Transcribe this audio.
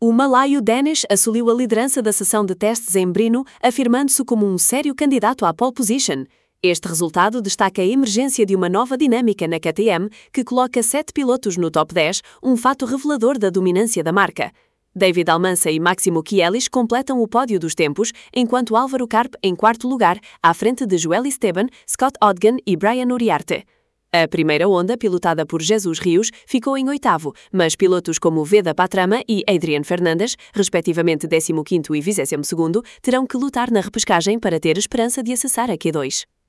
O malaio Danish assumiu a liderança da sessão de testes em Brno, afirmando-se como um sério candidato à pole position. Este resultado destaca a emergência de uma nova dinâmica na KTM, que coloca 7 pilotos no top 10, um fato revelador da dominância da marca. David Almansa e Máximo Kielis completam o pódio dos tempos, enquanto Álvaro Karp em quarto lugar, à frente de Joel Esteban, Scott Ogden e Brian Uriarte. A primeira onda, pilotada por Jesus Rios, ficou em oitavo, mas pilotos como Veda Patrama e Adrian Fernandes, respectivamente 15º e 22º, terão que lutar na repescagem para ter esperança de acessar a Q2.